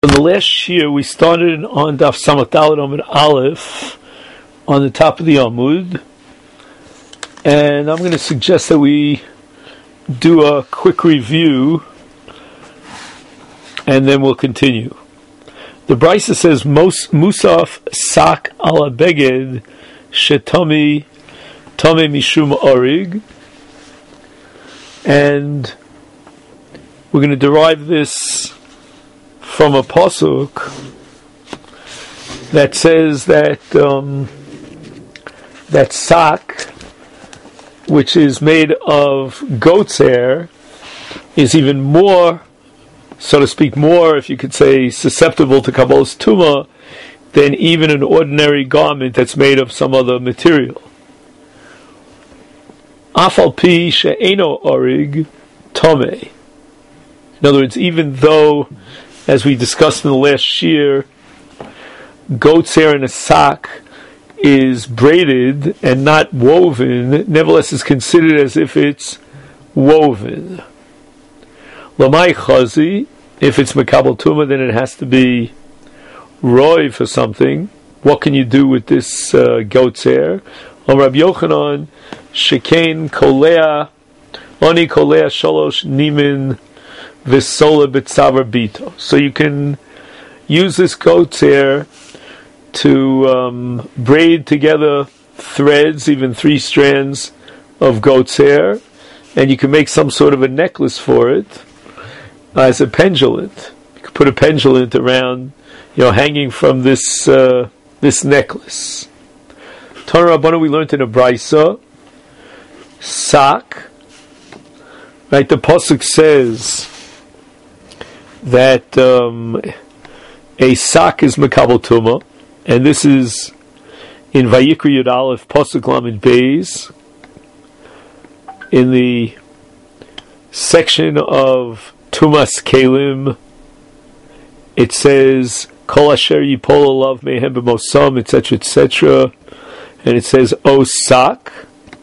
In the last year, we started on Daf Samach Daled Amud Aleph on the top of the Amud, and I'm going to suggest that we do a quick review, and then we'll continue. The Brisa says, Musaf sak ala beged shetami tame mishum orig, and we're going to derive this from a pasuk that says that that sak, which is made of goat's hair, is even more, so to speak, more, if you could say, susceptible to Kabbalah's Tumah than even an ordinary garment that's made of some other material. Afal pi she'eno orig tomei. In other words, even though, as we discussed in the last year, goat's hair in a sak is braided and not woven, nevertheless is considered as if it's woven. Lamai chazi, if it's mekabel tumah, then it has to be roi for something. What can you do with this goat's hair? On Rabbi Yochanan, shekain kolea, oni kolea shalosh nimin v'sola b'tzavar bito. So you can use this goat's hair to braid together threads, even 3 strands of goat's hair, and you can make some sort of a necklace for it as a pendulent. You can put a pendulent around, hanging from this this necklace. Tana Rabbana, we learned in a Brisa, sak, right? The pasuk says that a sak is mekabel tumah, and this is in Vayikra Yud Aleph pasuk Lamed Beis, in the section of Tumas Kelim. It says Kol Asher Yipol Alav Mehem B'Mosam, etc., etc., and it says O sak.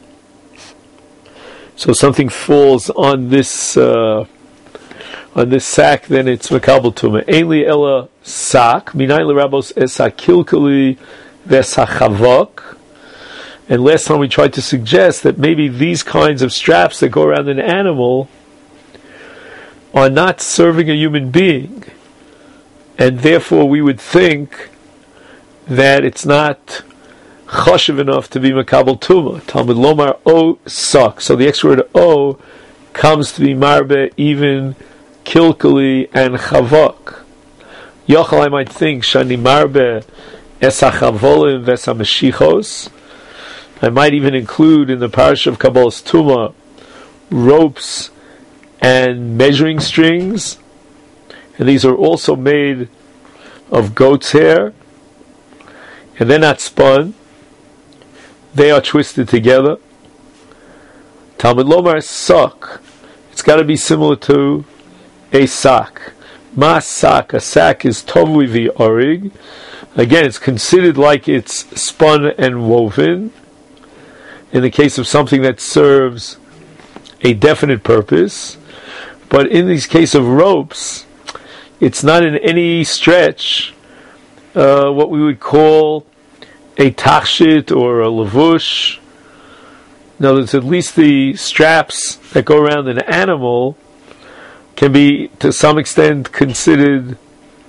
So something falls on this sack, then it's mekabel tumah. Ainli ela sak minay l'rabos esakilkali vesachavok. And last time we tried to suggest that maybe these kinds of straps that go around an animal are not serving a human being, and therefore we would think that it's not chashiv enough to be mekabel tumah. Talmud lomar o sak. So the extra word o comes to be marbe even kilkali and chavok. Yochel, I might think shani marbe esachavolim vesameshichos. I might even include in the parish of Kabbalah's Tumah ropes and measuring strings, and these are also made of goat's hair, and they're not spun. They are twisted together. Talmud lomar sak. It's got to be similar to a sak. Ma sak. A sak is tovui vi orig. Again, it's considered like it's spun and woven. In the case of something that serves a definite purpose. But in this case of ropes, it's not in any stretch what we would call a tachshit or a lavush. In other words, at least the straps that go around an animal can be, to some extent, considered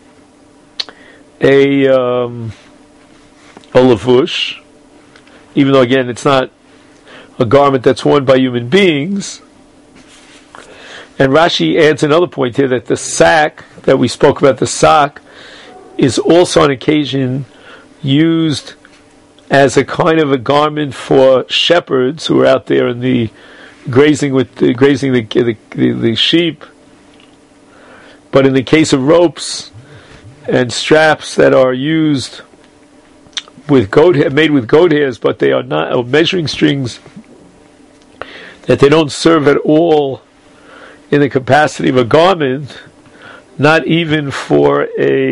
a lavush, even though, again, it's not a garment that's worn by human beings. And Rashi adds another point here, that the sack, that we spoke about, the sak, is also on occasion used as a kind of a garment for shepherds who are out there in the grazing the sheep. But in the case of ropes and straps that are used with goat hair, made with goat hairs, but they are not, or measuring strings, that they don't serve at all in the capacity of a garment, not even for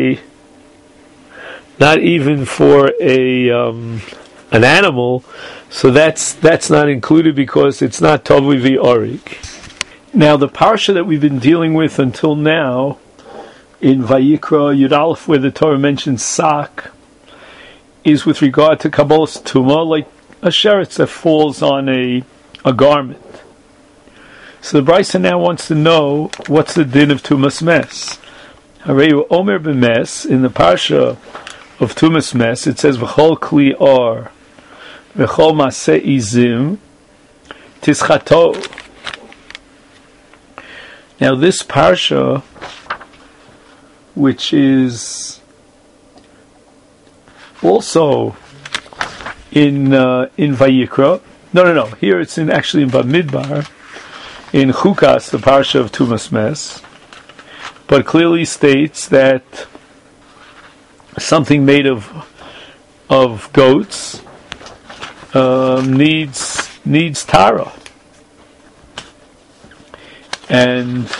an animal, so that's not included because it's not tovui vi orig. Now, the parsha that we've been dealing with until now in Vayikra Yud Aleph, where the Torah mentions sak, is with regard to Kabbalas Tumah, like a sheretz that falls on a garment. So the Brisa now wants to know what's the din of Tumas Mes. Hareyu Omer b'mes, in the parsha of Tumas Mes, it says V'chol kli or V'chol maseh izim tischato. Now this parsha, which is also in Vayikra, no, here it's actually in Bamidbar, in Chukas, the parsha of Tumas Mes, but clearly states that something made of goats needs tara, and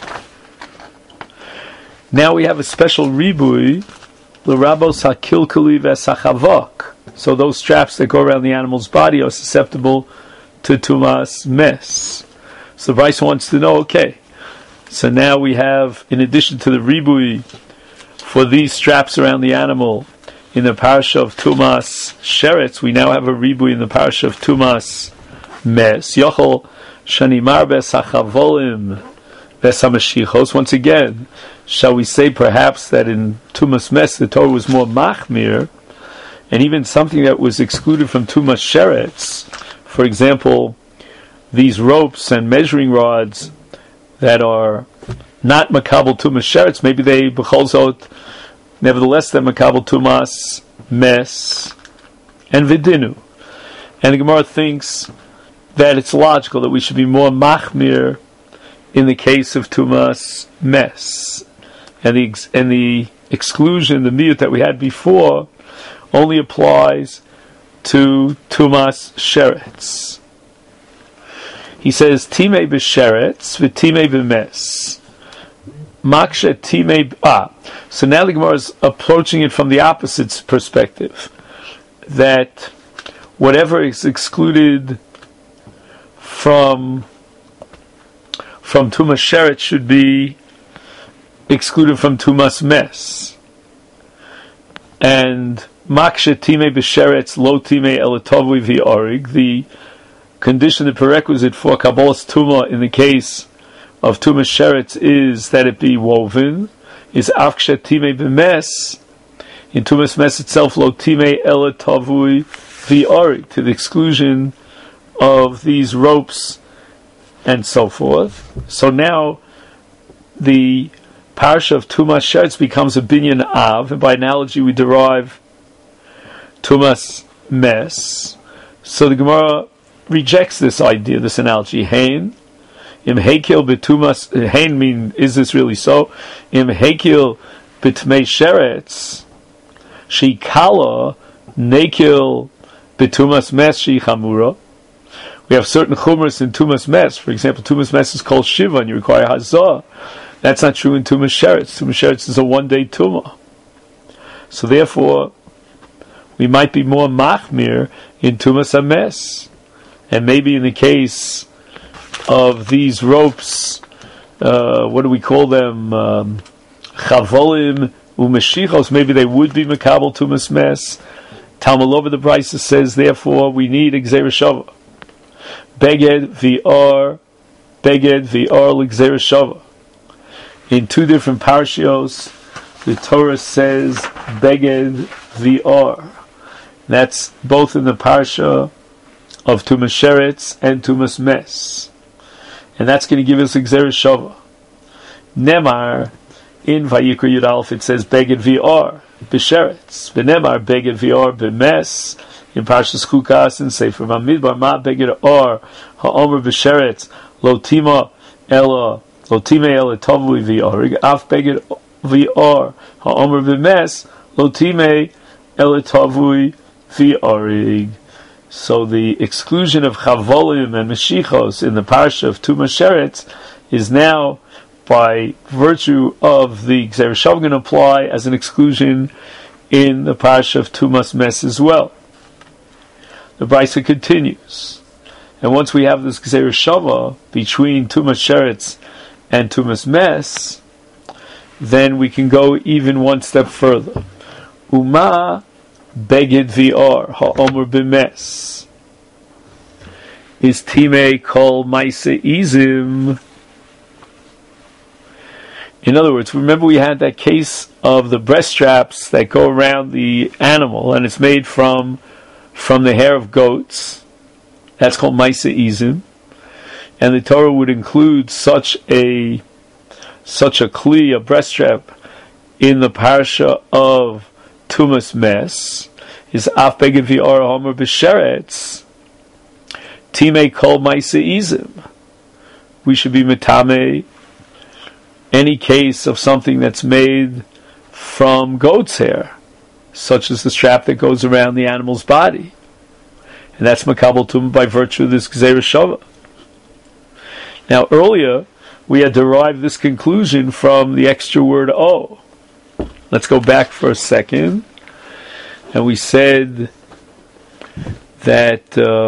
now we have a special ribui, l'rabos hakilkali v'sachavok. So those straps that go around the animal's body are susceptible to Tumas Mes. So the Brisa wants to know, okay, so now we have, in addition to the ribui for these straps around the animal in the parasha of Tumas Sheretz, we now have a ribui in the parasha of Tumas Mes. Yochel shanimar besachavolim besamashichos. Once again, shall we say perhaps that in Tumas Mes the Torah was more machmir, and even something that was excluded from Tumas Sheretz, for example, these ropes and measuring rods that are not makabel Tumas Sheretz, maybe they b'chol zot, nevertheless they're makabel Tumas Mes and Vidinu. And the Gemara thinks that it's logical that we should be more machmir in the case of Tumas Mes, and the exclusion, the miyut that we had before, only applies to Tumas Sheretz. He says, Timei b'Sheretz v'Timei b'Mes. Makshe Timei. So now the Gemara is approaching it from the opposite perspective, that whatever is excluded from Tumas Sheretz should be excluded from Tumas Mes. And Makshe Timei b'Sheretz lo Timei Elatavui v'Orig, the condition, the prerequisite for Kabbalas Tumah in the case of Tumas Sheretz is that it be woven, is Afkshe Timei b'Mes, in Tumas Mes itself lo Timei Elatavui v'Orig, to the exclusion of these ropes and so forth. So now the parsha of Tumas Sheretz becomes a binyan av, and by analogy we derive Tumas Mes. So the Gemara rejects this idea, this analogy. Hein, im hekel betumas. Hein mean, is this really so? Im hekel betmei sheretz, shikala nekel betumas mes shichamura. We have certain chumras in Tumas Mes. For example, Tumas Mes is called Shiva, and you require Hazah. That's not true in Tumas Sheretz. Tumas Sheretz is a one-day Tumah. So therefore, we might be more machmir in Tumas Mes. And maybe in the case of these ropes, what do we call them? Chavolim umeshichos, maybe they would be makabel Tumas Mes. Talmud over the Brisa says, therefore, we need Gzeira Shava. Beged v'or l'Gzeira Shava. In two different parshios, the Torah says Beged v'or. That's both in the parsha of Tumas Sheretz and Tumas Mes, and that's going to give us a Gzeira Shava. Nemar in Vayikra Yud Aleph it says Beged v'or b'Sheretz. V'nemar Beged v'or b'Mes in Parshas Chukas and Sefer Bamidbar. Ma Beged or ha'omer b'Sheretz lo tima ela lo timei ela tavui v'orig. Af Beged v'or ha'omer b'Mes lo timei ela tavui v'orig. So the exclusion of chavolim and meshichos in the parsha of Tumas Sheretz is now, by virtue of the Gzeira Shava, going to apply as an exclusion in the parsha of Tumas Mes as well. The Brisa continues, and once we have this Gzeira Shava between Tumas Sheretz and Tumas Mes, then we can go even one step further. Uma beged v'or ha'omer b'mes is time kol maise izim. In other words, remember we had that case of the breast straps that go around the animal, and it's made from the hair of goats. That's called maise izim, and the Torah would include such a kli, a breast strap, in the parsha of Tumas Mes, is af beged v'or homer b'sheretz time kol maise izim. We should be metame any case of something that's made from goat's hair, such as the strap that goes around the animal's body, and that's makabel tum by virtue of this gzeira shava. Now earlier we had derived this conclusion from the extra word o. Let's go back for a second, and we said that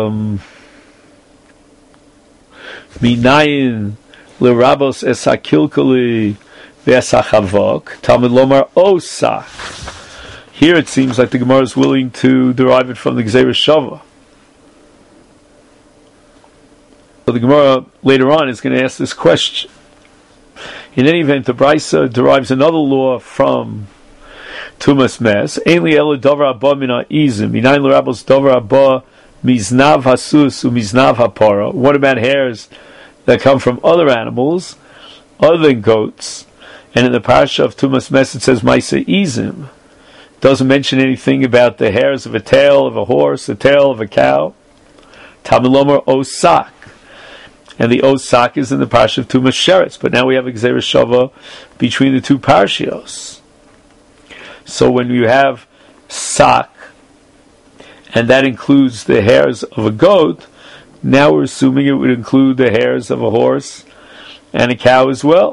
minayin L'rabos esakilkali v'esachavok Talmud lomar osak. Here it seems like the Gemara is willing to derive it from the Gzeira Shava. So the Gemara later on is going to ask this question. In any event, the Brisa derives another law from Tumas Mes. Einli ela davar abba mina izim. Minayin l'rabos davar abba miznav hasus umiznav hapara. What about hairs that come from other animals, other than goats? And in the parasha of Tumas Mes it says Maise Izim. Doesn't mention anything about the hairs of a tail of a horse, the tail of a cow. Talmud lomar osak. And the osak is in the parasha of Tumas Sheretz. But now we have a Gzeira Shava between the two parashios. So when you have sak, and that includes the hairs of a goat, now we're assuming it would include the hairs of a horse and a cow as well.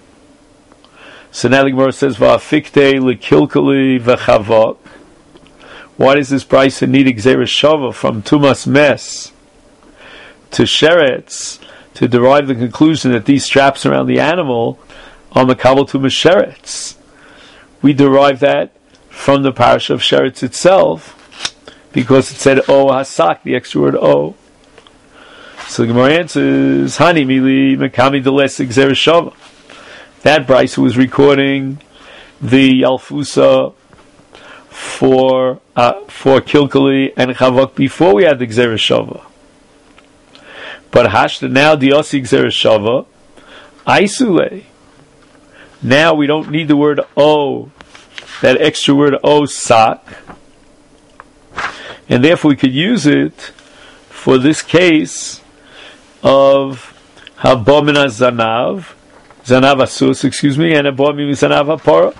So now the Gemara says, "Va'afikte lekilkali v'chavok." Why does this brisa need a Gzeira Shava from Tumas Mes to Sheretz to derive the conclusion that these straps around the animal are makabel Tumas Sheretz? We derive that from the parasha of Sheretz itself, because it said "O hasak," the extra word "O." So the Gemara answers, "Hani mili mekami deles Gzeira Shava." That brisa was recording the Yalfusa for Kilkali and Chavok before we had the Gzeira Shava. But Hashta now Diosi Gzeira Shava Aisule. Now we don't need the word O, that extra word O sak, and therefore we could use it for this case of Habomina Zanav Asus, and Habomina Zanav Hapara.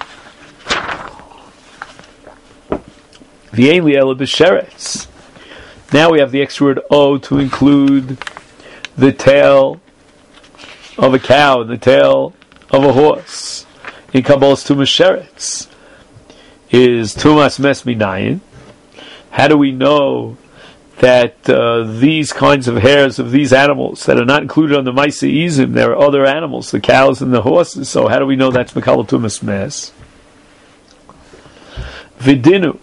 The Einli Ela B'Sheretz. Now we have the extra word O to include the tail of a cow and the tail of a horse. In Kabbalah's Tumas Sheretz is Tumas Mes Minayin. How do we know that these kinds of hairs of these animals that are not included on the Maise Izim, there are other animals, the cows and the horses, so how do we know that's Makabel Tumas Mes? Vidinu.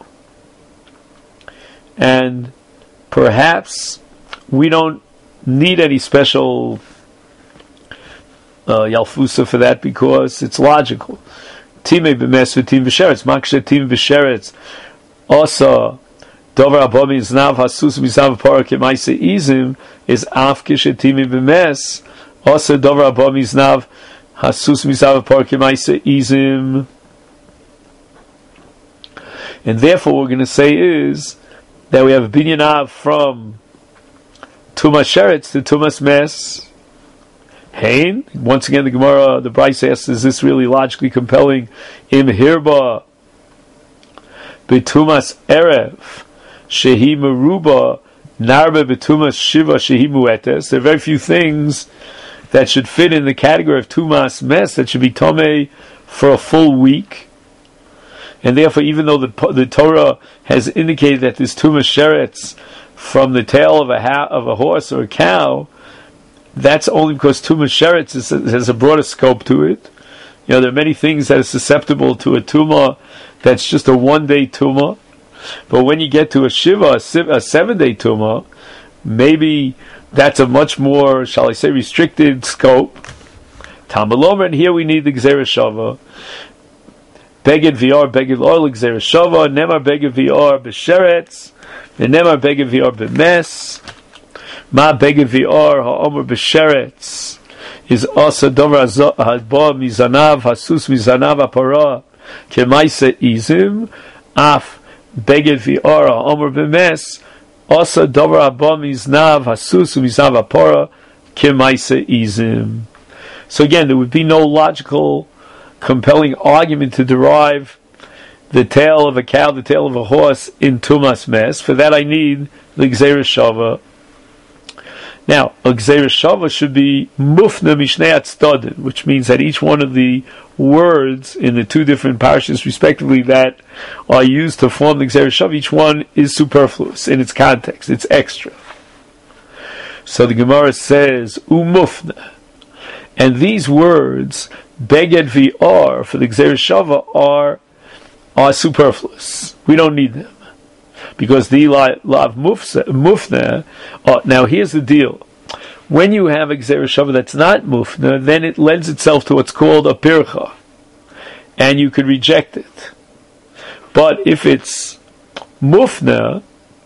And perhaps we don't need any special Yalfusa for that because it's logical. Time b'mes v'tim b'sheretz, makshe tim b'sheretz, also Dover abomi znav hasus mizav parak emaise izim is afkish etimi b'mes. Also dover abomi znav hasus mizav parak emaise izim. And therefore, what we're going to say is that we have a binyan av from Tumas Sheretz to Tumas Mes. Hein. Once again, the Gemara, the Brisa asks, is this really logically compelling? Im hirba b'Tumas Erev. Shehi Meruba Narbe Betumas Shiva Shehi Muetes. There are very few things that should fit in the category of Tumas Mes that should be Tomei for a full week. And therefore, even though the Torah has indicated that this Tumas Sheretz from the tail of a horse or a cow, that's only because Tumas Sheretz has a broader scope to it. There are many things that are susceptible to a tumah that's just a one-day tumah. But when you get to a shiva, a 7-day tumah, maybe that's a much more, shall I say, restricted scope. Tamalomer, and here we need the Gzeira Shava. Beged VR, Beged Oil, Gzeira Shava, Nemar Beged VR, B'Sheretz, and Nemar Beged VR, B'Mes, Ma Beged VR, Ha'omer B'Sheretz, is also Dover Hadba Mizanav, Hasus Mizanav Apara, Kemaisa Izim, Af Beged VR, Ha'omer B'Mes, also Dover Hadba Miznav, Hasus Mizanav Apara, Kemaisa Izim. So again, there would be no logical, compelling argument to derive the tail of a cow, the tail of a horse in Tumas Mes. For that I need the Gzeira Shava. Now, a Gzeira Shava should be Mufna Mishnei Atzdodin, which means that each one of the words in the two different parashas, respectively, that are used to form the Gzeira Shava, each one is superfluous in its context. It's extra. So the Gemara says, Umufna. And these words, Beged VR, for the Gzeira Shava, are superfluous. We don't need them. Because the Lav Mufna, now here's the deal. When you have a Gzeira Shava that's not Mufna, then it lends itself to what's called a Pircha. And you could reject it. But if it's Mufna,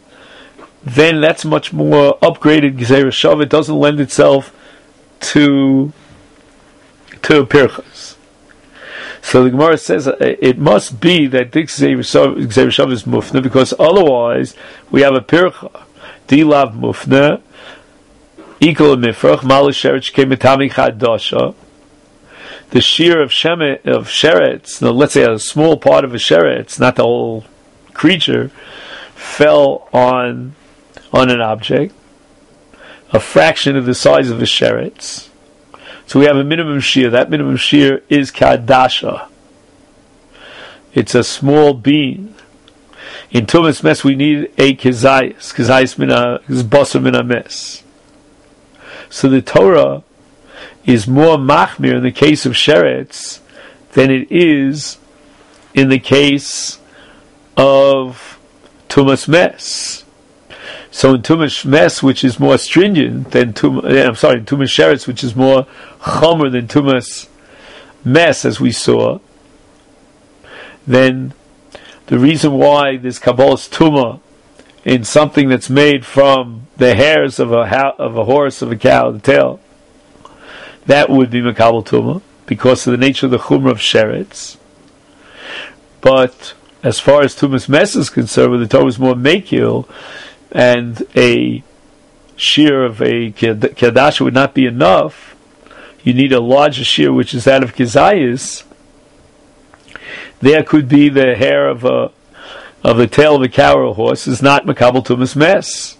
then that's much more upgraded Gzeira Shava. It doesn't lend itself to Pirchas. So the Gemara says it must be that this Gzeira Shava is Mufna, because otherwise we have a Pircha. Dilav Mufna, equal Mifrach, Malasheret Kemitami Chadasha. The shear of Sheretz, let's say a small part of a Sheretz, not the whole creature, fell on an object, a fraction of the size of a Sheretz. So we have a minimum shear. That minimum shear is kadasha. It's a small bean. In Tumas Mes we need a kezayis. Kezayis is basar min mes. So the Torah is more machmir in the case of sheretz than it is in the case of Tumas Mes. So in Tumas Mes, which is more stringent than Tumas Sheretz, which is more chomer than Tumas Mes, as we saw, then the reason why there's Kabbalah's Tumah in something that's made from the hairs of a horse, of a cow, the tail, that would be Makabal Tumah, because of the nature of the Chumrah of Sheretz. But as far as Tumas Mes is concerned, where the Torah is more Mekil, and a shear of a Kedasha would not be enough, you need a larger shear, which is that of Kezayis. There could be the hair of the tail of a cow or a horse is not Makabal Tumas Mes.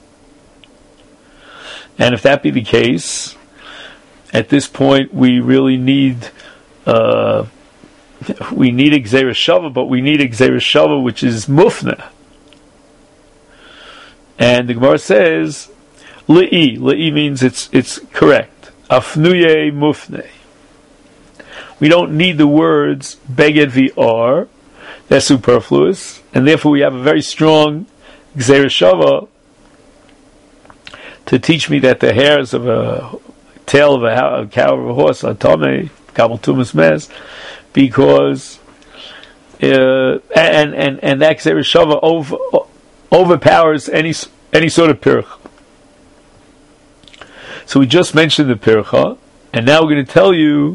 And if that be the case, at this point we really need a Gzeira Shava, but we need a Gzeira Shava which is Mufna. And the Gemara says, Le'i. Le'i means it's correct. Afnuye mufne. We don't need the words Beged VR. They're superfluous. And therefore we have a very strong Gzeira Shava to teach me that the hairs of a tail of a cow or a horse are Tomei, Kabal Tumas Mes, because and that Gzeira Shava overpowers any sort of pircha. So we just mentioned the pircha, and now we're going to tell you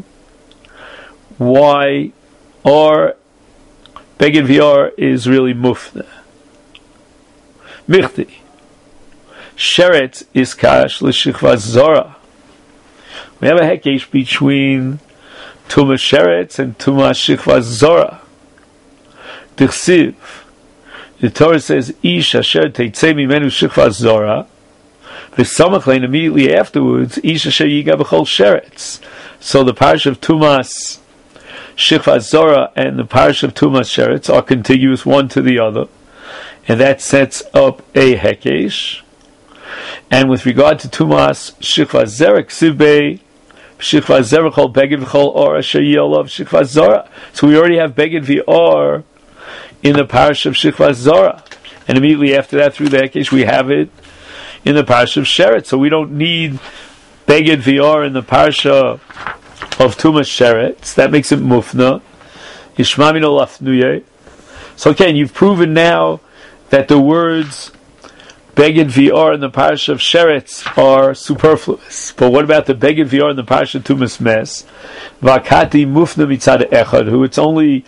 why our Beged VR is really mufna. Michti. Sheretz is kash l'shichva zora. We have a hekesh between Tumas Sheretz and Tumas Shichva Zora. Dichsiv. The Torah says, Ish asher teitzei mimenu shichva zora. V'samachlein immediately afterwards, Ish asher yiga b'chol sheretz. So the parish of Tumas Shichva Zora and the parish of Tumas Sheretz are contiguous one to the other. And that sets up a hekesh. And with regard to Tumas Shichva Zera, Ksivbei Shikva Zera Chol Beged V'Chol Or Asher Yolav Shikva Zora. So we already have Beged V'Or in the parish of Shikva Zora. And immediately after that, through the Hekesh, we have it in the parish of Sheret. So we don't need Beged V'Or in the parasha of Tumas Sheret. That makes it Mufna. Yishma Mino Lafnuye. So again, you've proven now that the words Beged V'Or in the parish of Sheretz are superfluous. But what about the Beged V'Or in the parish of Tumas Mes? Vakati Mufna Mitzad Echad, who it's only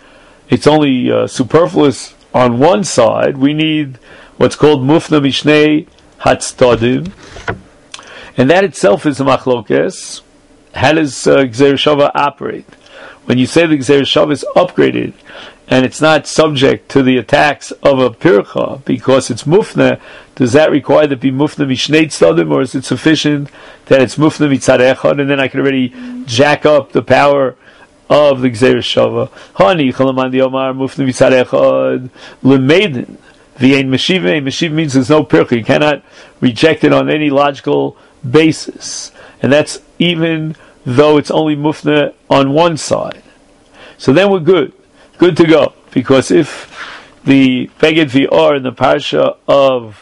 superfluous on one side. We need what's called Mufna Mishnei Hatztadim, and that itself is a machlokes. How does Gzeir Shava operate? When you say the Gzeir Shava is upgraded, and it's not subject to the attacks of a pircha because it's mufna, does that require that be mufna mishnei tzadim, or is it sufficient that it's mufna mitzad echad, and then I can already jack up the power of the Gzeir Shava? Hani chalaman di omar mufna mitzad echad lemeidin v'ein meshiv. Meshiv means there's no pircha. You cannot reject it on any logical basis, and that's even though it's only mufna on one side. So then we're good to go, because if the Beged V'Or in the parsha of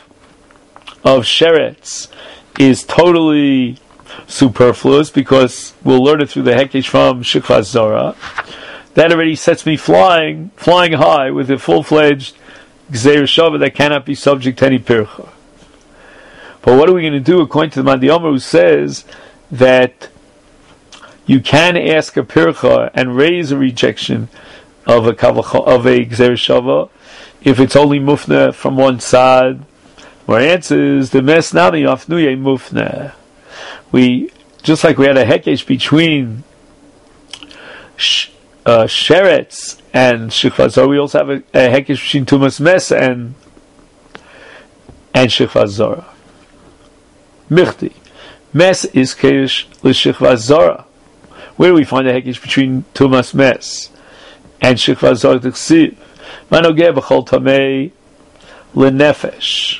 Sheretz is totally superfluous, because we'll learn it through the Hekesh from Shikva Zora, that already sets me flying high with a full-fledged Gzeir Shava that cannot be subject to any pircha. But what are we going to do according to the Mandi Omer, who says that you can ask a pircha and raise a rejection of a Gzeir Shava if it's only mufna from one side? Our answer is the mes nami afnuye mufna. We, just like we had a hekesh between Sheretz and Shikva Zora, we also have a hekesh between Tumas Mes and Shikva Zora. Michti Mes is kesh l'Shikva Zora. Where do we find a hekesh between Tumas Mes and Shikva Zora? T'chsiv manogeh b'chol tamei l'nefesh.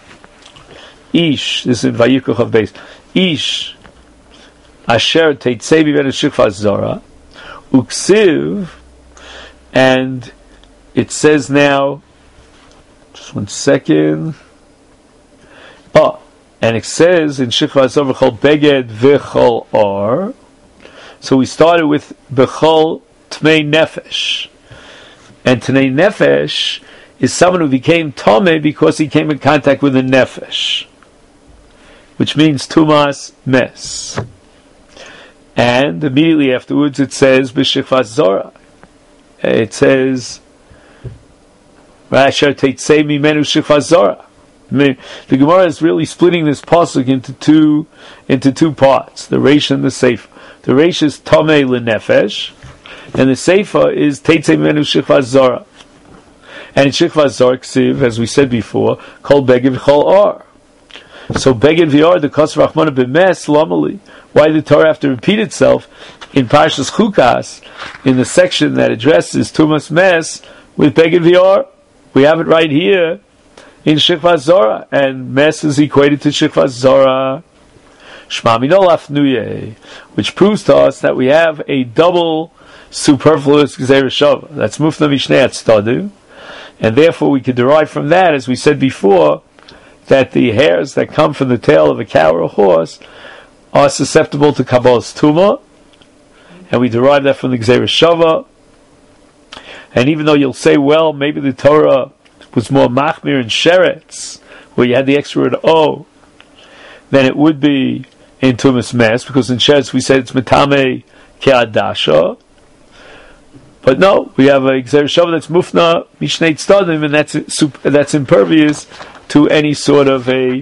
Ish, this is in Vayikra Chav Beis. Ish asher teitzei mimenu Shikva Zora uksiv, and it says now, just 1 second. And it says in Shikva Zora b'chol beged v'chol or. So we started with b'chol tmei nefesh, and tmei nefesh is someone who became tomei because he came in contact with the nefesh, which means tumas mes. And immediately afterwards it says b'shikva zora. It says Rasher teitzei mimenu shikva zora. The Gemara is really splitting this pasuk into two parts: the Reish and the Seifa. The Reish is tomei lenefesh, and the Seifa is teitzei mimenu shikva zora. And in Shikva Zora ksiv, as we said before, kol beged v'chol or. So Beged V'Or, the Kos Rachmana b'mes lamali. Why did the Torah have to repeat itself in Parshas Chukas, in the section that addresses Tumas Mes, with Beged V'Or? We have it right here in Shikva Zora, and Mes is equated to Shikva Zora. Shma Mino Lafnuye, which proves to us that we have a double superfluous Gzeir Shava. That's Mufna Mishnei Hatztadim, and therefore we can derive from that, as we said before, that the hairs that come from the tail of a cow or a horse are susceptible to Kabbalah's Tumah, and we derive that from the Gzeir Shava. And even though you'll say, well, maybe the Torah was more machmir in Sheretz, where you had the extra word O, than it would be in Tumas Mes, because in Sheretz we said it's Metame Ke'adasha. But no, we have a Gzeir Shava that's Mufna Mishnei Tzadim, and that's impervious to any sort of a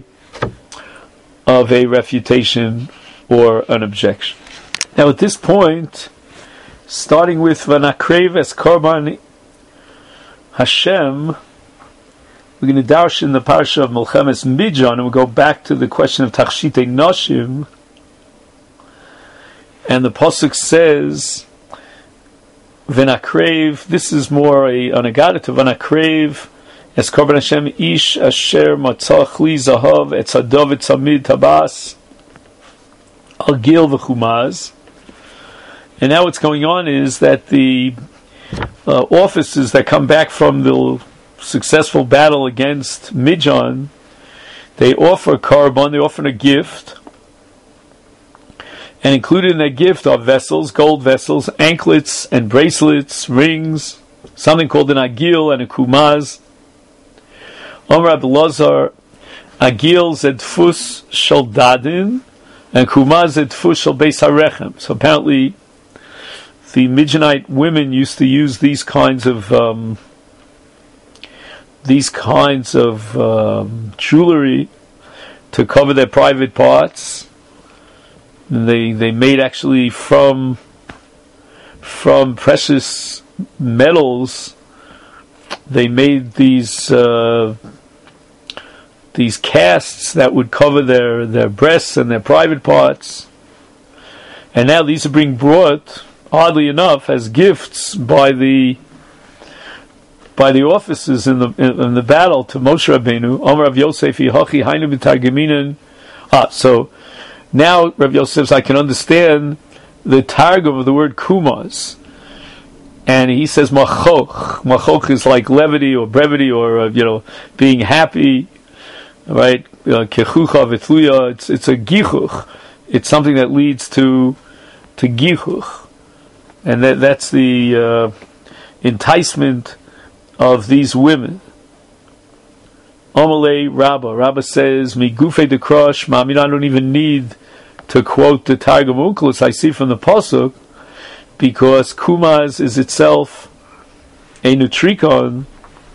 refutation or an objection. Now at this point, starting with Vanakrev es Korban Hashem, we're going to darsh in the parsha of Melchemes Midjan, and we'll go back to the question of Tachshitei Noshim, and the pasuk says Vanakrev, this is more an agada to Vanakrev es Korban Hashem ish asher matzach li zahav et tzadov et tzamid tabas al gil v'chumaz. And now what's going on is that the officers that come back from the successful battle against Midian, they offer korban, they offer a gift, and included in that gift are vessels, gold vessels, anklets and bracelets, rings, something called an agil and a kumaz. Omer Abelazar, agil zedfus shel dadin, and kumaz zedfus shel beis harechem. So apparently, the Midianite women used to use these kinds of jewelry to cover their private parts. And they made actually from precious metals. They made these casts that would cover their breasts and their private parts. And now these are being brought, oddly enough, as gifts by the officers in the battle to Moshe Rabbeinu. Omer Rav Yosef Yehochi Hainu B'Targeminan. So now Rav Yosef says, I can understand the targum of the word kumaz, and he says machoch. Machoch is like levity or brevity or being happy, right? Kechucha v'tluya. It's a gichuch. It's something that leads to gichuch, and that's the enticement of these women. Amalei Rabba says, "Migufe de Krush, I don't even need to quote the Targum Onkelos. I see from the pasuk, because kumaz is itself a nutrikon,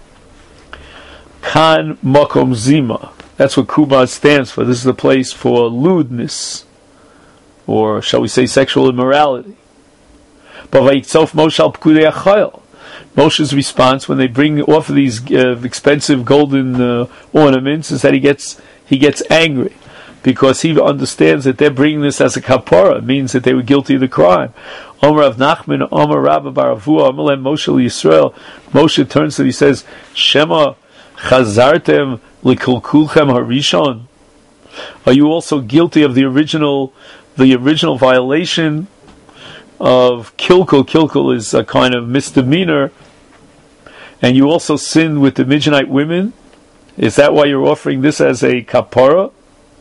kan makom zima. That's what kumaz stands for. This is the place for lewdness, or shall we say sexual immorality. But vayitzof Moshe al pkudei achayil. Moshe's response when they offer these expensive golden ornaments is that he gets angry, because he understands that they're bringing this as a kapara. It means that they were guilty of the crime. Omer Rav Nachman, Omer Rabba bar Avua, Amalem Moshe Yisrael. Moshe turns to him, he says, Shema chazartem likulkulchem harishon. Are you also guilty of the original violation of kilkul? Kilkul is a kind of misdemeanor, and you also sinned with the Midianite women. Is that why you're offering this as a kapara?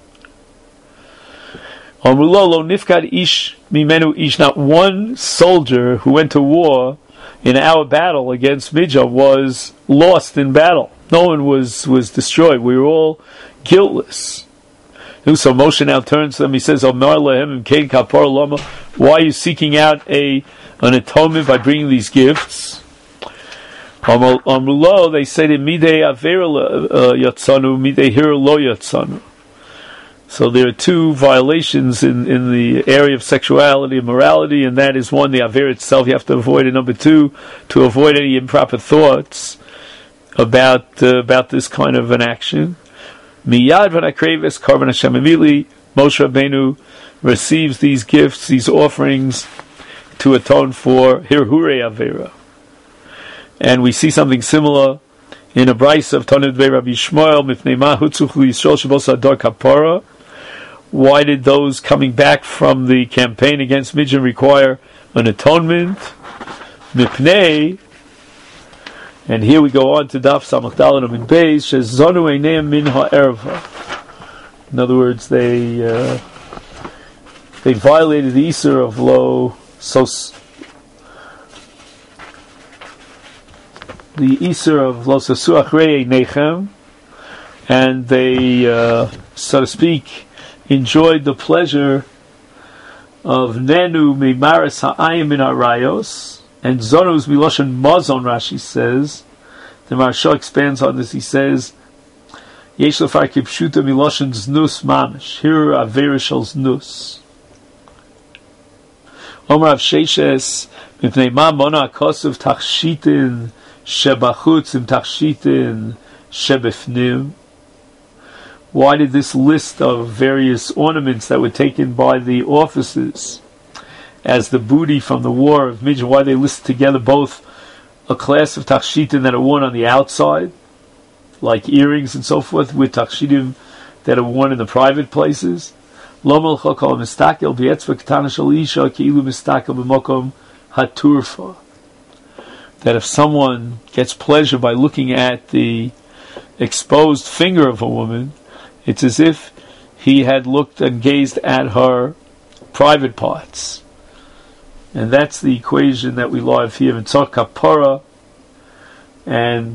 Not one soldier who went to war in our battle against Midian was lost in battle. No one was destroyed. We were all guiltless. So Moshe now turns to them. He says, why are you seeking out an atonement by bringing these gifts? They say that midei avera yatzanu, midei hira lo yatzanu. So there are two violations in the area of sexuality and morality, and that is one, the avera itself you have to avoid, and number two, to avoid any improper thoughts about this kind of an action. Miyad v'nakreves korban Hashem. Immediately Moshe Rabbeinu receives these gifts, these offerings, to atone for hirhure avera. And we see something similar in a brayso of Tanu Dvei Rabbi Shmuel, Mifnei ma hutzuch Yisrael shebos hador kapara. Why did those coming back from the campaign against Midian require an atonement? Mipnei, and here we go on to Daf Samach Daled Amud Beis, shezonu eineim min ha'erva. In other words, they violated the Isur of lo sasuach rei nechem, and they, so to speak, enjoyed the pleasure of nenu meimaris ha'ayim min harayos, and zonus miloshen mazon. Rashi says, the Maharsha expands on this. He says, yesh lefar kipshuta miloshen znus mamish. Here avera shel znus. Omer Rav Sheshes, mipnei ma mona kosuv tachshitin shebachutz im tachshitin shebefnim. Why did this list of various ornaments that were taken by the officers as the booty from the war of Midian, why they list together both a class of tachshitim that are worn on the outside, like earrings and so forth, with tachshitim that are worn in the private places? Lo melcha kol mistakel v'etzva ketana shel isha ki'ilu mistakel b'mokom haturfa. That if someone gets pleasure by looking at the exposed finger of a woman, it's as if he had looked and gazed at her private parts. And that's the equation that we learn here in Tzor Kapara. And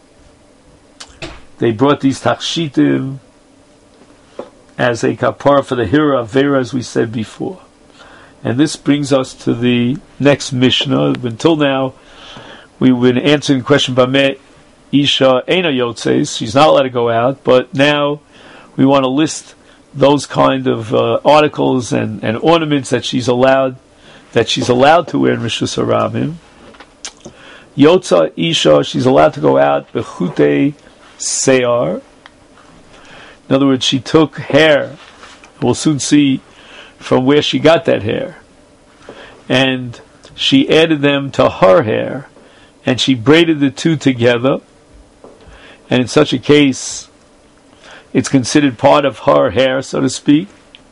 they brought these tachshitim as a kapara for the hira avera, as we said before. And this brings us to the next Mishnah. Until now, we've been answering the question, Bameh Isha Eina Yotzes, she's not allowed to go out, but now we want to list those kind of articles and ornaments that she's allowed to wear in Rishus Harabim. Yotza Isha, she's allowed to go out bechute se'ar. In other words, she took hair. We'll soon see from where she got that hair, and she added them to her hair, and she braided the two together. And in such a case, it's considered part of her hair, so to speak.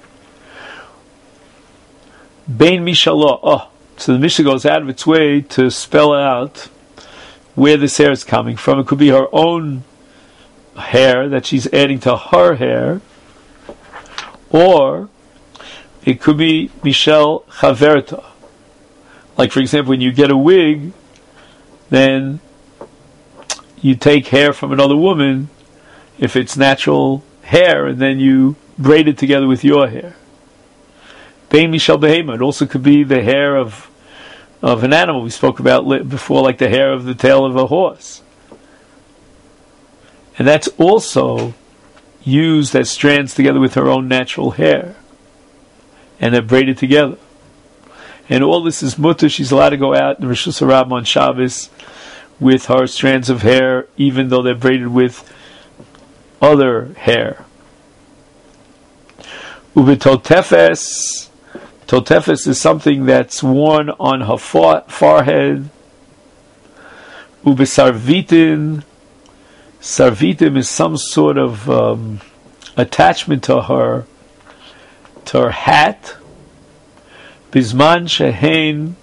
Bein mishalah. So the Mishnah goes out of its way to spell out where this hair is coming from. It could be her own hair that she's adding to her hair, or it could be Michel Chaverta. Like, for example, when you get a wig, then you take hair from another woman, if it's natural hair, and then you braid it together with your hair. Bein Michel Behema. It also could be the hair of an animal we spoke about before, like the hair of the tail of a horse. And that's also used as strands together with her own natural hair. And they're braided together. And all this is mutter. She's allowed to go out in Rishus Harabim on Shabbos with her strands of hair, even though they're braided with other hair. Ubetotefes. Totefes is something that's worn on her forehead. Ubesarvitin. Sarvitim is some sort of attachment to her hat. Bisman shehein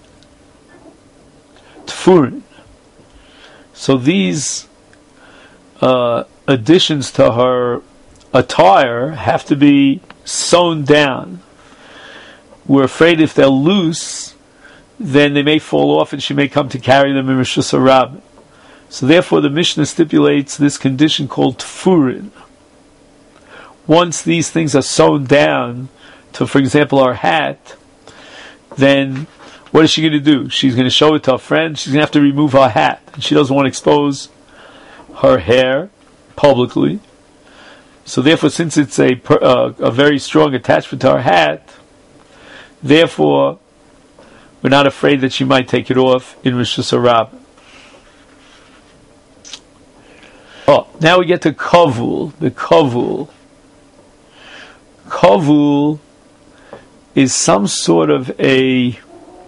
tfurin. So these additions to her attire have to be sewn down. We're afraid if they're loose, then they may fall off and she may come to carry them in Rishus Harabim. So therefore the Mishnah stipulates this condition called tfurin. Once these things are sewn down to, for example, our hat, then what is she going to do? She's going to show it to her friend. She's going to have to remove her hat. And she doesn't want to expose her hair publicly. So therefore, since it's a very strong attachment to her hat, therefore, we're not afraid that she might take it off in Rishus Harabim. Now we get to kavul. The kavul. Kavul is some sort of a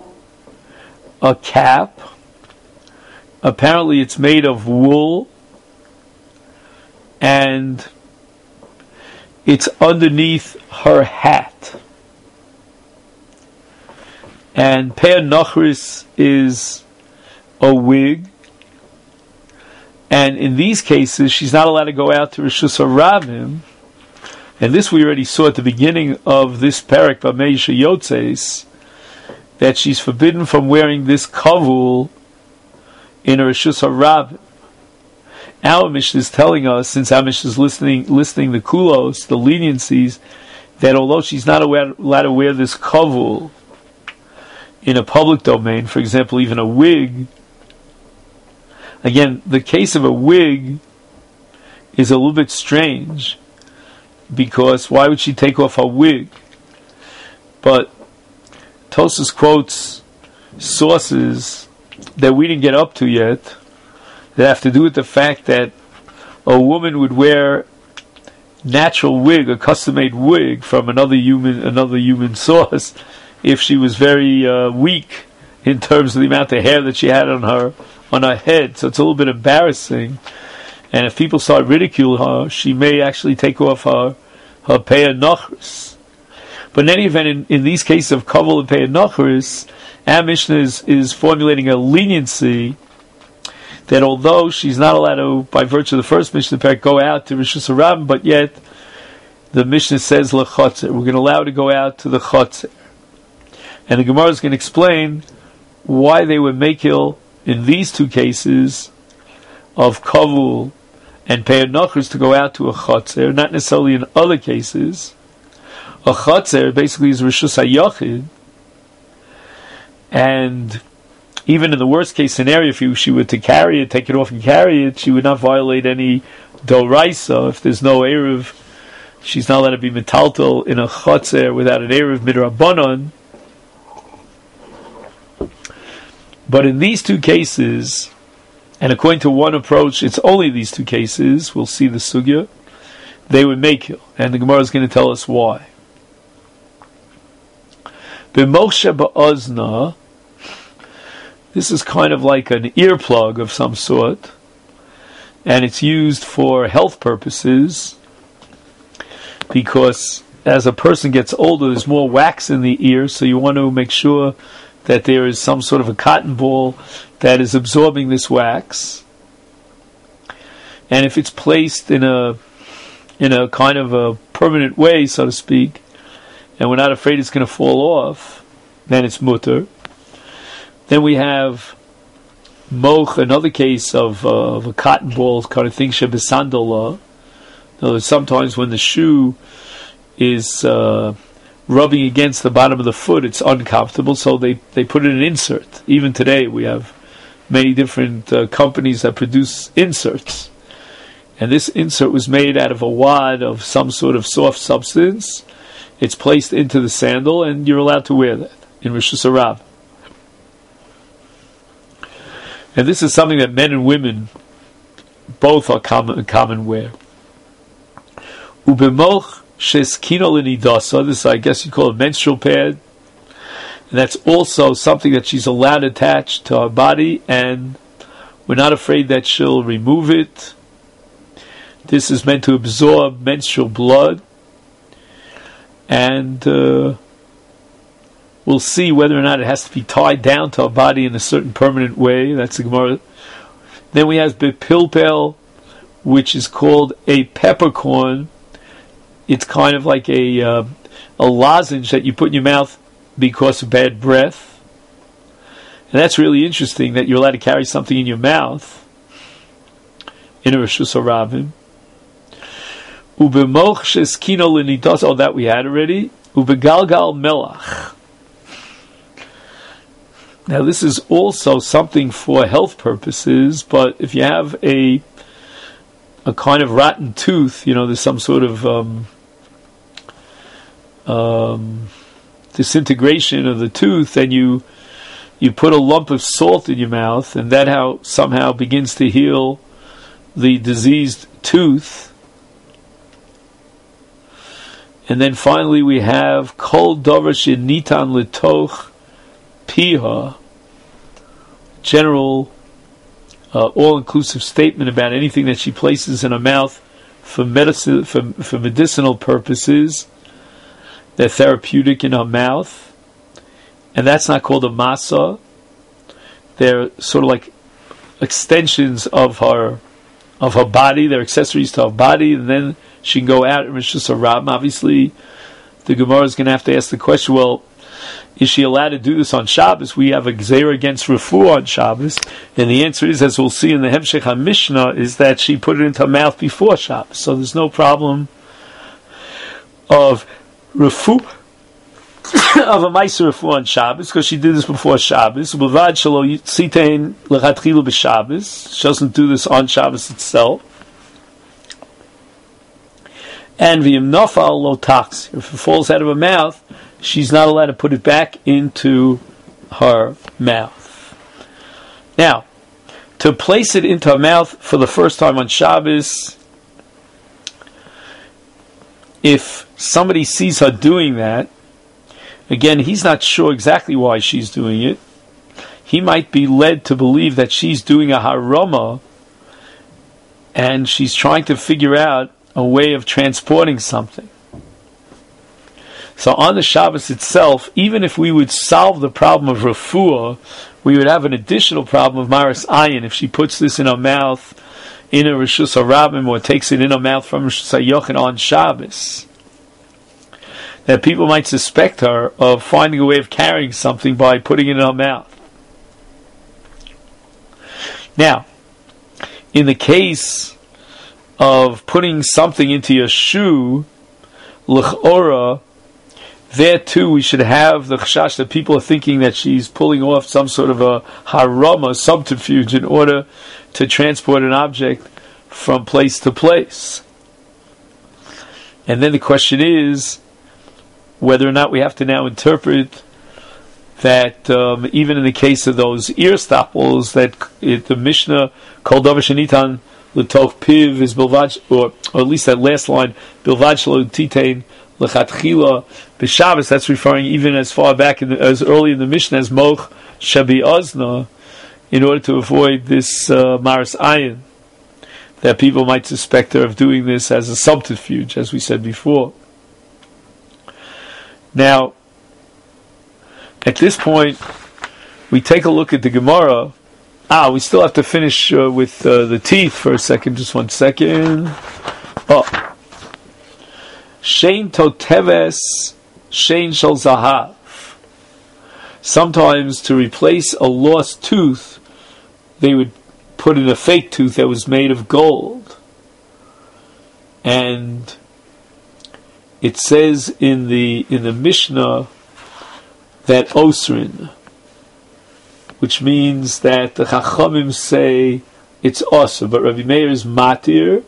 cap. Apparently it's made of wool, and it's underneath her hat. And Peah Nachris is a wig. And in these cases, she's not allowed to go out to Rishus Harabim. And this we already saw at the beginning of this parak, Bameh Isha Yotzes, that she's forbidden from wearing this kavul in a Rishus Harabim. Our Mishnah is telling us, since our Mishnah is listing the kulos, the leniencies, that although she's not allowed to wear this kavul in a public domain, for example, even a wig. Again, the case of a wig is a little bit strange, because why would she take off her wig? But Tosfos quotes sources that we didn't get up to yet that have to do with the fact that a woman would wear natural wig, a custom-made wig from another human source, if she was very weak in terms of the amount of hair that she had on her head. So it's a little bit embarrassing. And if people start ridiculing her, she may actually take off her Peah Nachris. But in any event, in these cases of Kavul and Peyanochris, our Mishnah is formulating a leniency that although she's not allowed to, by virtue of the first Mishnah parak, go out to Rishus HaRabim, but yet the Mishnah says L'chotzer. We're going to allow her to go out to the Chotzer. And the Gemara is going to explain why they were makil in these two cases of Kavul and Peyanochris to go out to a Chotzer, not necessarily in other cases. A Chotzer basically is Rishus HaYachid, and even in the worst case scenario, if she were to carry it, take it off and carry it, she would not violate any Doraisa. If there's no Erev, she's not allowed to be metaltal in a Chotzer without an Erev Midrabanan. But in these two cases, and according to one approach, it's only these two cases, we'll see the Sugya, they would make it. And the Gemara is going to tell us why. B'moshe ba'ozna, this is kind of like an earplug of some sort, and it's used for health purposes, because as a person gets older, there's more wax in the ear, so you want to make sure that there is some sort of a cotton ball that is absorbing this wax. And if it's placed in a kind of a permanent way, so to speak, and we're not afraid it's going to fall off, then it's mutter. Then we have moch, another case of a cotton ball kind of thing, shebesandola. Sometimes when the shoe is rubbing against the bottom of the foot, it's uncomfortable, so they put in an insert. Even today we have many different companies that produce inserts. And this insert was made out of a wad of some sort of soft substance. It's placed into the sandal, and you're allowed to wear that in Rishus HaRabim. And this is something that men and women both are common wear. Ubemoch sheskino l'nidasa, this I guess you call a menstrual pad, and that's also something that she's allowed attached to her body, and we're not afraid that she'll remove it. This is meant to absorb menstrual blood, and we'll see whether or not it has to be tied down to our body in a certain permanent way. That's the Gemara. Then we have bepilpel, which is called a peppercorn. It's kind of like a lozenge that you put in your mouth because of bad breath. And that's really interesting that you're allowed to carry something in your mouth in a Rishus HaRabim. Ubemoch sheskino l'nidas, oh, that we had already. Ubegalgal melach. Now this is also something for health purposes, but if you have a kind of rotten tooth, there's some sort of disintegration of the tooth, and you put a lump of salt in your mouth, and that somehow begins to heal the diseased tooth. And then finally we have kol davar shenitan litoch piha, general all-inclusive statement about anything that she places in her mouth for medicine, for medicinal purposes. They're therapeutic in her mouth, and that's not called a masa. They're sort of like extensions of her body. They're accessories to her body, and then she can go out and Rishus HaRabim. Obviously, the Gemara is going to have to ask the question, well, is she allowed to do this on Shabbos? We have a gzeira against refuah on Shabbos, and the answer is, as we'll see in the Hemshech HaMishnah, is that she put it into her mouth before Shabbos. So there's no problem of refuah, of a ma'aser refuah on Shabbos, because she did this before Shabbos. B'vad shelo sitein lechatchilu b'Shabbos. She doesn't do this on Shabbos itself. And v'im nafal lo tax. If it falls out of her mouth, she's not allowed to put it back into her mouth. Now, to place it into her mouth for the first time on Shabbos, if somebody sees her doing that, again, he's not sure exactly why she's doing it. He might be led to believe that she's doing a harama, and she's trying to figure out a way of transporting something. So on the Shabbos itself, even if we would solve the problem of refuah, we would have an additional problem of maris ayin if she puts this in her mouth in a Rishus HaRabim or takes it in her mouth from Rishus HaYochid on Shabbos. That people might suspect her of finding a way of carrying something by putting it in her mouth. Now, in the case of putting something into your shoe, l'chora, there too we should have the chashash that people are thinking that she's pulling off some sort of a harama, subterfuge, in order to transport an object from place to place. And then the question is whether or not we have to now interpret that even in the case of those ear stopples, that the Mishnah called Davar Shenitan L'toch Piv is Bilvad, or at least that last line, Bilvad Shelo Titain L'chatchila B'Shabbos, that's referring even as far back as early in the Mishnah as Moch Shabi Ozna, in order to avoid this Maris Ayin, that people might suspect her of doing this as a subterfuge, as we said before. Now, at this point, we take a look at the Gemara. We still have to finish with the teeth for a second. Just 1 second. Shein toteves, shein shel zahav. Sometimes to replace a lost tooth, they would put in a fake tooth that was made of gold. And it says in the Mishnah that osrin, which means that the Chachamim say it's osir, but Rabbi Meir is matir,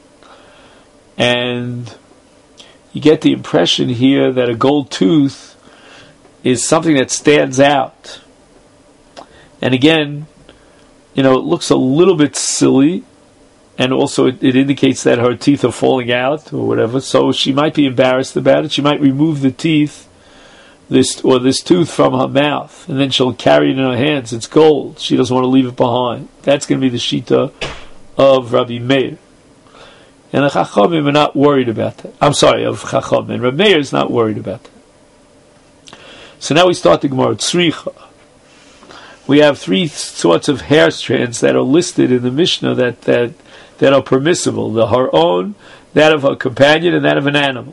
and you get the impression here that a gold tooth is something that stands out. And again, it looks a little bit silly, and also it indicates that her teeth are falling out or whatever, so she might be embarrassed about it. She might remove the teeth, this tooth from her mouth, and then she'll carry it in her hands. It's gold. She doesn't want to leave it behind. That's going to be the shita of Rabbi Meir. And the Chachamim are not worried about that. I'm sorry, of Chachamim. And Rabbi Meir is not worried about that. So now we start the Gemara. Tzricha. We have 3 sorts of hair strands that are listed in the Mishnah that are permissible. The her own, that of her companion, and that of an animal.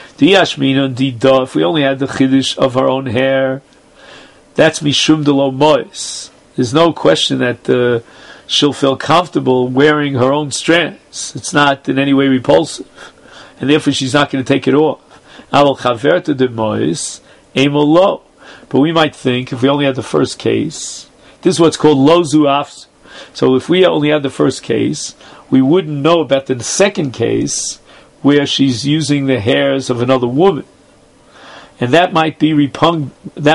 If we only had the chiddush of her own hair, that's mishum de lo mois. There's no question that she'll feel comfortable wearing her own strands. It's not in any way repulsive, and therefore she's not going to take it off. Aval chaverta de mois emo lo. But we might think, if we only had the first case, this is what's called lozu afsu. So if we only had the first case, we wouldn't know about the second case, where she's using the hairs of another woman, and that might be repulsive,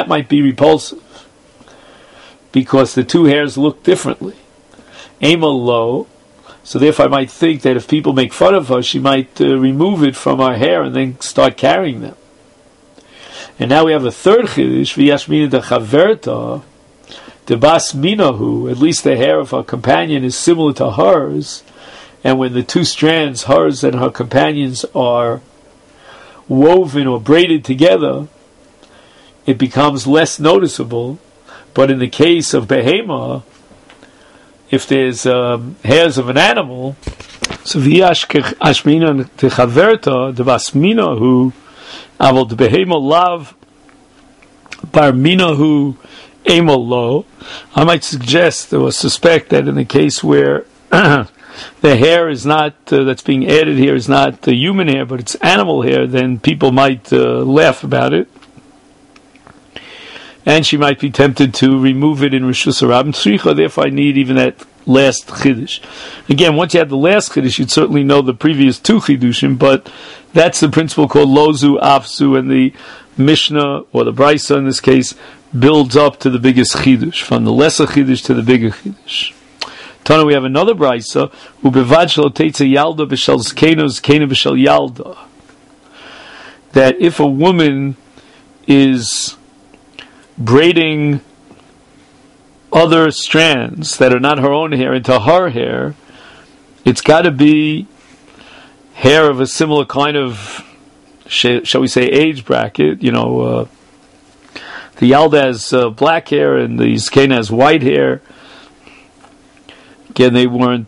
because the 2 hairs look differently. Amal lo, so therefore I might think that if people make fun of her, she might remove it from her hair and then start carrying them. And now we have a third chiddush, v'yashmina de chaverta, de bas minahu, at least the hair of her companion is similar to hers. And when the 2 strands, hers and her companions, are woven or braided together, it becomes less noticeable. But in the case of behema, if there's hairs of an animal, so v'yash ashmina techaverta debasmina hu aval de behema lav barmina hu emol lo. I might suggest or suspect that in the case where the hair is not that's being added here is not the human hair, but it's animal hair, then people might laugh about it, and she might be tempted to remove it in Rishus HaRabim. Tzricha, therefore I need even that last chiddush. Again, once you have the last chiddush, you'd certainly know the previous 2 chiddushim, but that's the principle called lozu afsu, and the Mishnah, or the Brisa in this case, builds up to the biggest chiddush, from the lesser chiddush to the bigger chiddush. Tana, we have another brisa, ubevad shelo teitze yalda b'shel zkeno zkeno b'shel yalda, that if a woman is braiding other strands that are not her own hair into her hair, it's got to be hair of a similar kind of shall we say, age bracket. The Yalda has black hair and the Zkena has white hair. Again, they weren't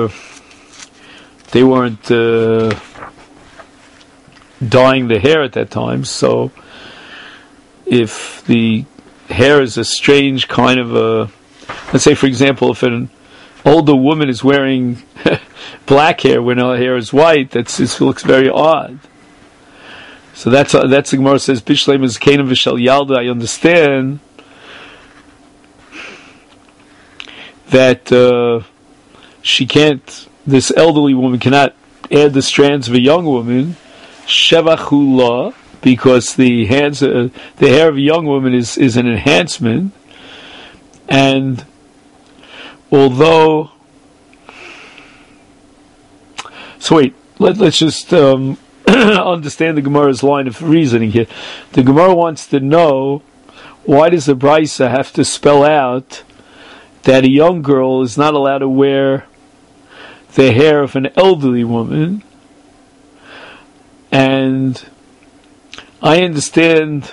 dyeing the hair at that time. So, if the hair is a strange kind of let's say, for example, if an older woman is wearing black hair when her hair is white, it looks very odd. So that's the Gemara says, Bishleim is Zkena v'shel Yalda. I understand that this elderly woman cannot add the strands of a young woman, Shevachula, because the hair of a young woman is an enhancement, and although, so wait, let's just understand the Gemara's line of reasoning here. The Gemara wants to know, why does the Brisa have to spell out that a young girl is not allowed to wear the hair of an elderly woman? And I understand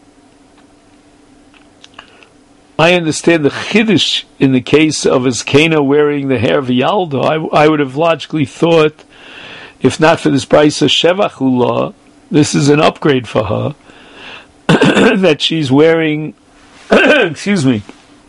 the chiddush in the case of a Zkena wearing the hair of a Yalda. I would have logically thought, if not for this Brisa Shevachula, this is an upgrade for her, that she's wearing, the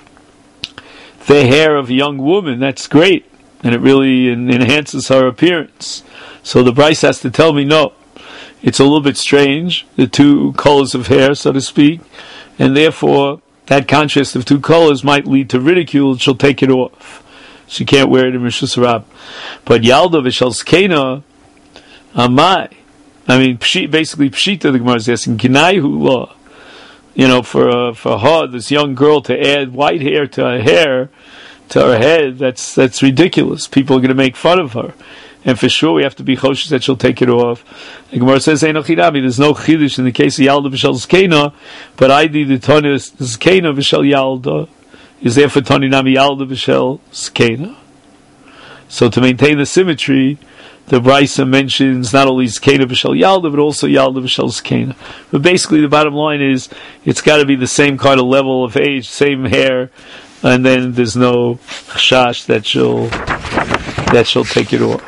hair of a young woman. That's great, and it really enhances her appearance. So the Brisa has to tell me, no, it's a little bit strange, the two colors of hair, so to speak, and therefore that contrast of two colors might lead to ridicule. She'll take it off. She can't wear it in Rishus Rab. But Yalda v'shel Zkena, amai. I mean, basically, Pshita, the Gemara is asking, Ginayhu law. For her, this young girl, to add white hair to her head, that's ridiculous. People are going to make fun of her. And for sure, we have to be choshes that she'll take it off. The Gemara says, there's no chiddush in the case of Yalda v'shel Zkena, but I did the Tanya Zkena v'shel Yalda, is there for Tanya Nami Yalda v'shel Zkena. So to maintain the symmetry, the Brisa mentions not only Zkena v'shel Yalda, but also Yalda v'shel Zkena. But basically, the bottom line is, it's got to be the same kind of level of age, same hair, and then there's no chash that she'll take it off.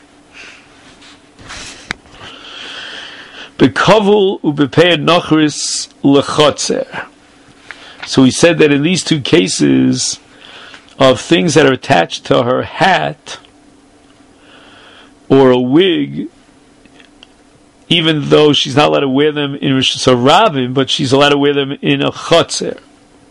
Bekavul ubepeir nochris lechotzer. So he said that in these two cases of things that are attached to her hat or a wig, even though she's not allowed to wear them in Rishus Harabim, but she's allowed to wear them in a chotzer.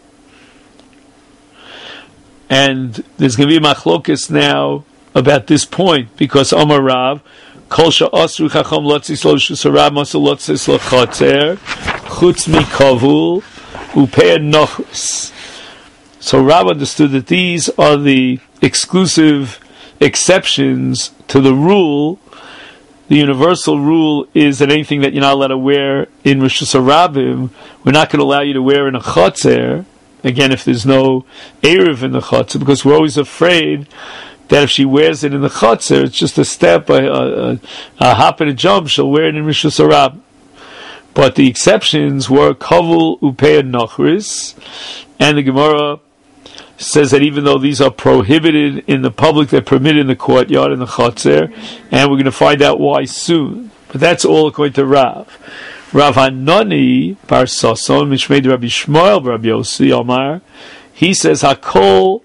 And there's going to be a machlokas now about this point, because Omar Rav, Kol she'asru chacham lotzis lo Rishus Harabim asu lotzis lo chotzer chutz mikavul upeir nochris. So Rav understood that these are the exclusive exceptions to the rule. The universal rule is that anything that you're not allowed to wear in Rishus Harabim, we're not going to allow you to wear in a chotzer. Again, if there's no Erev in the chotzer, because we're always afraid that if she wears it in the chotzer, it's just a step, a hop and a jump, she'll wear it in Rishus Harabim. But the exceptions were kavul upeir nochris, and the Gemara says that even though these are prohibited in the public, they're permitted in the courtyard, in the chotzer, and we're going to find out why soon. But that's all according to Rav. Rav Hanani bar Sason, Mishmei Rabbi Shmuel Rabbi Yossi Omar, he says Hakol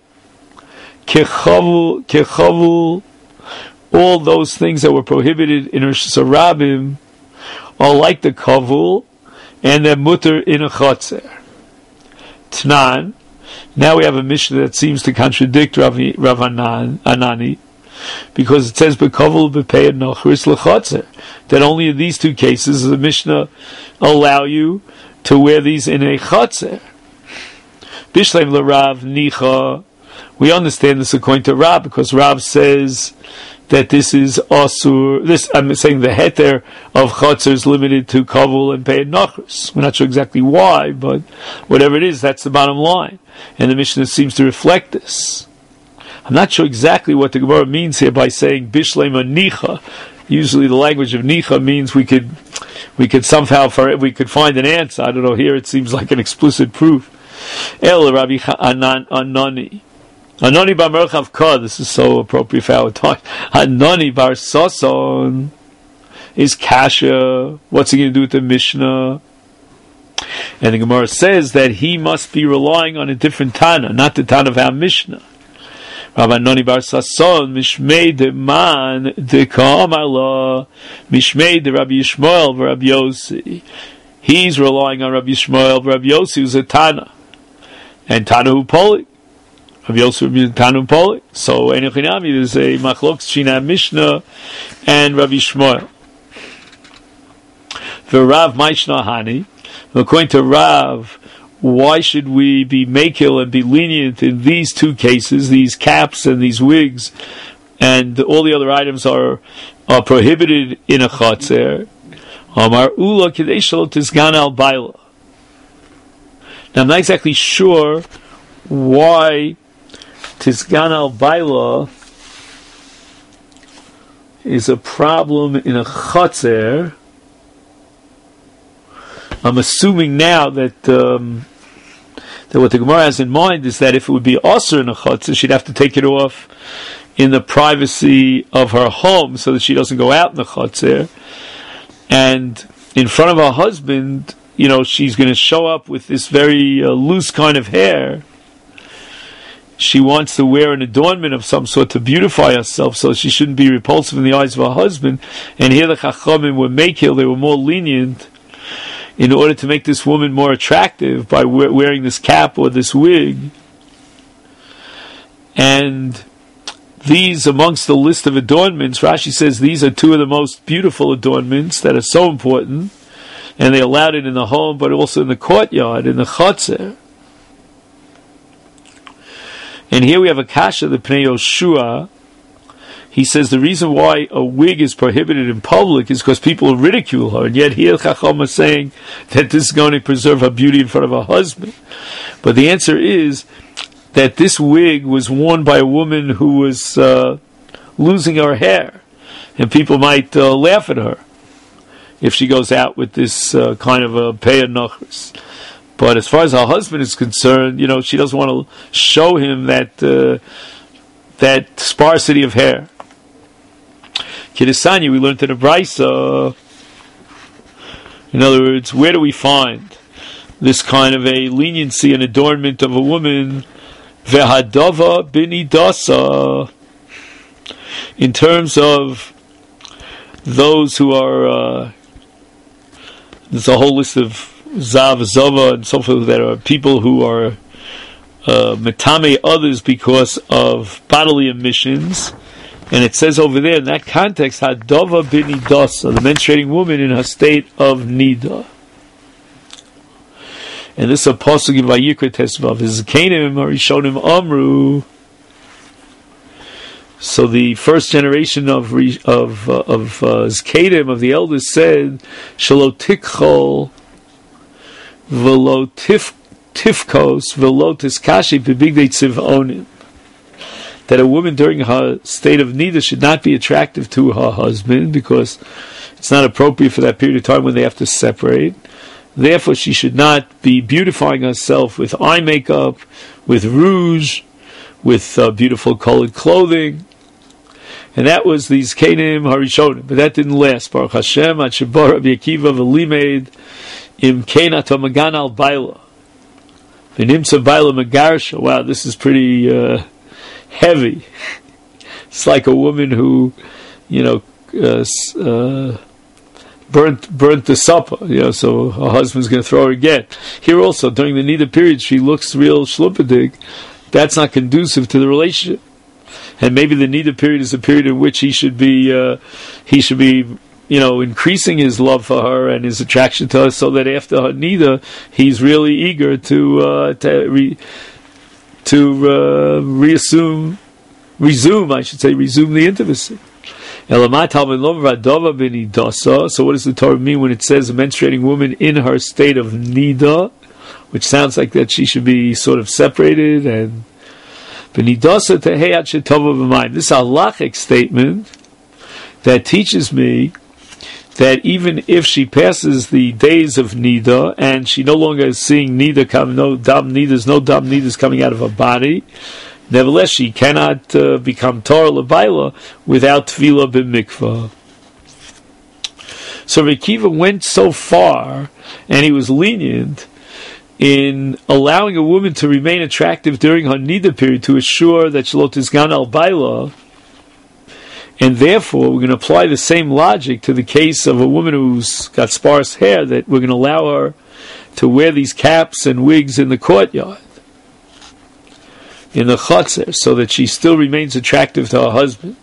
kechavul, all those things that were prohibited in Rishus Harabim are like the kavul, and they're mutter in a chotzer. Tnan. Now we have a Mishnah that seems to contradict Rav Hanani, because it says bekavul bepeir nochris lechotzer, that only in these two cases does the Mishnah allow you to wear these in a chotzer. Bishleim l'Rav nicha. We understand this according to Rav, because Rav says that this is asur. I'm saying the heter of chotzer is limited to kavul and peir nochris. We're not sure exactly why, but whatever it is, that's the bottom line. And the Mishnah seems to reflect this. I'm not sure exactly what the Gemara means here by saying Bishleim nicha. Usually the language of nicha means we could we could somehow we could find an answer. I don't know. Here it seems like an explicit proof. El Rabbi Anani. Anani bar Merchav Ka. This is so appropriate for our time. Anani bar Sason is kasha. What's he going to do with the Mishnah? And the Gemara says that he must be relying on a different Tana, not the Tana of our Mishnah. Rabbi Noni bar Sason, Mishmei de Man de Ka'amala, Mishmei de Rabbi Yishmael v'Rabbi Yossi. He's relying on Rabbi Yishmael v'Rabbi Yossi, who's a Tana. And Tana hu Poli. Rabbi Yossi would be Tana hu Poli. So, Enochinami, there's a Machlok Shina Mishnah and Rabbi Yishmael. V'Rav Maishna Hani. According to Rav, why should we be makil and be lenient in these two cases, these caps and these wigs, and all the other items are prohibited in a chatzer? Amar ula kidei shelo tizgan al baila. Now I'm not exactly sure why tizgan al baila is a problem in a chatzer. I'm assuming now that what the Gemara has in mind is that if it would be osur in a chutzah, she'd have to take it off in the privacy of her home so that she doesn't go out in the chutzah. And in front of her husband, she's going to show up with this very loose kind of hair. She wants to wear an adornment of some sort to beautify herself so she shouldn't be repulsive in the eyes of her husband. And here the Chachamim were makil, they were more lenient in order to make this woman more attractive by wearing this cap or this wig. And these, amongst the list of adornments, Rashi says these are two of the most beautiful adornments that are so important, and they allowed it in the home, but also in the courtyard, in the chutzner. And here we have a kasha, the Pnei Yoshua. He says the reason why a wig is prohibited in public is because people ridicule her, and yet here Chacham is saying that this is going to preserve her beauty in front of her husband. But the answer is that this wig was worn by a woman who was losing her hair, and people might laugh at her if she goes out with this kind of a peah nachris. But as far as her husband is concerned, she doesn't want to show him that sparsity of hair. Kiddusani, we learned in the Brisa. In other words, where do we find this kind of a leniency and adornment of a woman? Vehadava binidasa. In terms of those who are, there's a whole list of zav, zava, and so forth that are people who are metame others because of bodily emissions. And it says over there, in that context, Hadava binidasa, the menstruating woman in her state of nida. And this apostle in Vayikra Tesvav is Zekanim Harishonim Amru. So the first generation of Zekanim, of the elders, said, Shalo tikchol velo tifkos velo tiskashi bebigdei tziv'onim. That a woman during her state of nida should not be attractive to her husband because it's not appropriate for that period of time when they have to separate. Therefore, she should not be beautifying herself with eye makeup, with rouge, with beautiful colored clothing. And that was these Kenim Harishonim. But that didn't last. Baruch Hashem, Ad Shebar Rabbi Akiva V'limeid Im Kena Tomagan Al Baila V'nimtza Baila Megarsha. Wow, this is pretty heavy. It's like a woman who, burnt the supper, so her husband's going to throw her again. Here also, during the nida period, she looks real shlupadig. That's not conducive to the relationship. And maybe the nida period is a period in which he should be, increasing his love for her and his attraction to her, so that after her nida, he's really eager to resume the intimacy. So what does the Torah mean when it says a menstruating woman in her state of nida, which sounds like that she should be sort of separated? And this halachic statement that teaches me that even if she passes the days of Nida and she no longer is seeing Nida come, no dam Nidas coming out of her body, nevertheless she cannot become Torah L'Baila without Tefillah b'mikvah. So Reb Akiva went so far, and he was lenient in allowing a woman to remain attractive during her Nida period to assure that she lo tizgan al baila. And therefore, we're going to apply the same logic to the case of a woman who's got sparse hair, that we're going to allow her to wear these caps and wigs in the courtyard, in the chotzer, so that she still remains attractive to her husband.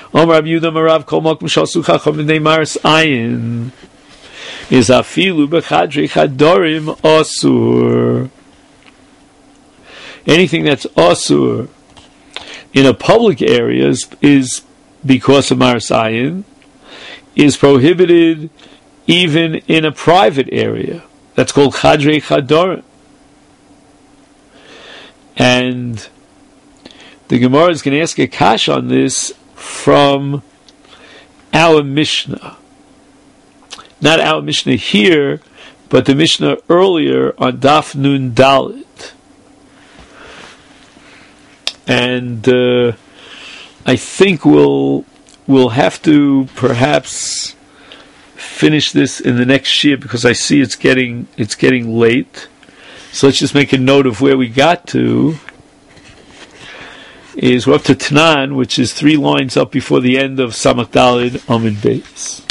Is afilu b'chadrei chadorim asur. Anything that's asur in a public area is because of Maris Ayin, is prohibited even in a private area. That's called Chadrei Chadorim. And the Gemara is going to ask a kash on this from our Mishnah. Not our Mishnah here, but the Mishnah earlier on Daf Nun Dalet. And I think we'll have to perhaps finish this in the next shiur, because I see it's getting late. So let's just make a note of where we got to. We're up to Tanan, which is 3 lines up before the end of Samach Daled Amud Beis.